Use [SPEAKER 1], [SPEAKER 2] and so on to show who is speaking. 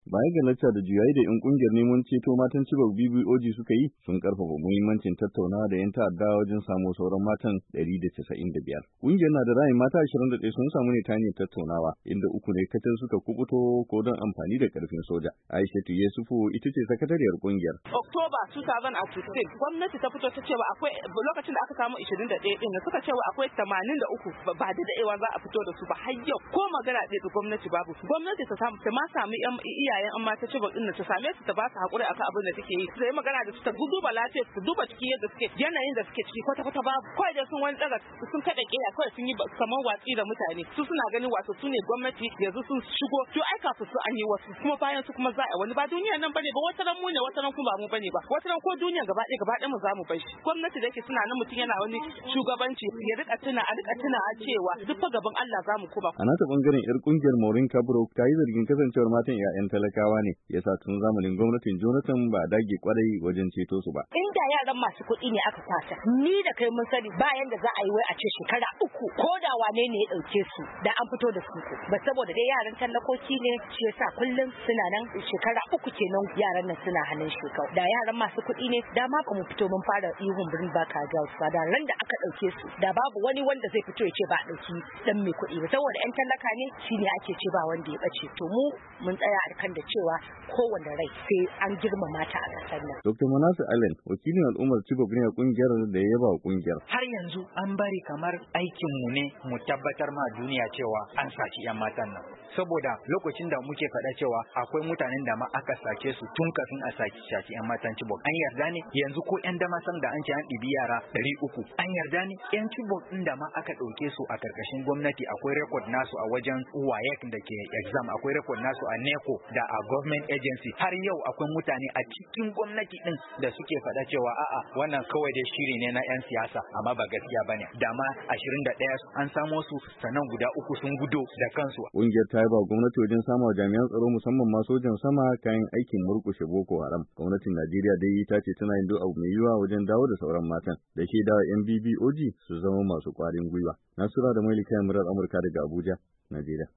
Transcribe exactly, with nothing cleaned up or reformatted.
[SPEAKER 1] Baya ga lacca da juyayi da 'yan kungiyar neman ceto matan Chibok B B O G suka yi sun karfafa muhimmancin tattaunawa da 'yan ta'adda wajen samo sauran matan ɗari da casa'in da biyar. Kungiyar na da ra'ayin mata ashirin da ɗaya sun samu ne ta hanyar tattaunawa inda uku ne kacal suka kubuto ko don amfani da karfin soja. Aishatu Yusufu ita ce sakatariyar kungiyar.
[SPEAKER 2] Oktoba dubu biyu da sittin gwamnati ta fito ta cewa akwai lokacin da aka samu ashirin da ɗaya din suka cewa akwai tamanin da uku ba da daɗewa za a fito da su ba har yau ko magana ɗaya da gwamnati babu. Gwamnati ta samu ta ma samu iyayen amma ta Chibok din ta same su ta ba su hakuri akan abin da take yi. Sai magana da su ta duba lafiyar su duba ciki yadda suke yanayin da suke ciki kwata kwata babu. Kawai da sun wani daga sun kada kiya kawai sun yi kamar watsi da mutane. Su suna ganin wato su ne gwamnati yanzu sun shigo to ai kafin su an yi wasu kuma bayan su kuma za a wani ba duniya nan bane ba wata ran mu ne wata ran kuma ba mu bane ba wata ran ko duniya gaba ɗaya gaba ɗaya mu za mu bar shi. Gwamnati da yake suna nan mutum yana wani shugabanci ya rika tuna a rika tuna a cewa duk fa gaban Allah za mu kuma.
[SPEAKER 1] A nata bangaren yar kungiyar Maureen Kabro ta yi zargin kasancewar matan 'ya'yan talakawa ne yasa tun zamanin gwamnatin Jonathan ba dage kwarai wajen ceto su ba.
[SPEAKER 3] Inda yaran masu kuɗi ne aka fata ni da kai mun sani bayan da za a yi wai a ce shekara uku ko da wane ne ya ɗauke su da an fito da su ba saboda dai yaran tallakoki ne shi yasa kullum suna nan shekara uku kenan yaran nan suna hannun shekau da yaran masu kuɗi ne da ma ba mu fito mun fara ihun birnin baka girls ba da ran da aka ɗauke su da babu wani wanda zai fito ya ce ba a ɗauki dan mai kuɗi ba saboda 'yan tallaka ne shine ake ce ba wanda ya ɓace to mu mun tsaya a kan da cewa kowanne rai sai an girmama ta a ƙasar nan.
[SPEAKER 1] Dokta Manasu Allen wakilin al'ummar Chibok ne a kungiyar da ya yaba wa kungiyar.
[SPEAKER 4] Har yanzu an bari kamar aikin mu ne mu tabbatar ma duniya cewa an saci 'yan matan nan. Saboda lokacin da muke faɗa cewa akwai mutanen da ma aka sace su tun kafin a saki saci 'yan matan Chibok. An yarda ne yanzu ko 'yan damasan da an ce an ɗibi yara ɗari uku. An yarda ne 'yan Chibok ɗin da ma aka ɗauke su a karkashin gwamnati akwai rekod nasu a wajen W A E C da ke exam akwai rekod nasu a NECO da a government agency har yau akwai mutane a cikin gwamnati din da suke faɗa cewa a'a wannan kawai dai shiri ne na 'yan siyasa amma ba gaskiya bane da ma ashirin da ɗaya an samo su sannan guda uku sun gudo da kansu.
[SPEAKER 1] Ƙungiyar ta yaba gwamnati wajen sama jami'an tsaro musamman ma sojan sama kayan aikin murƙushe Boko Haram. Gwamnatin Najeriya dai ta ce tana yin duk abu mai yiwuwa wajen dawo da sauran matan da ke da 'yan B B O G su zama masu ƙwarin gwiwa. Nasura da Mailika Murar Amurka daga Abuja, Najeriya.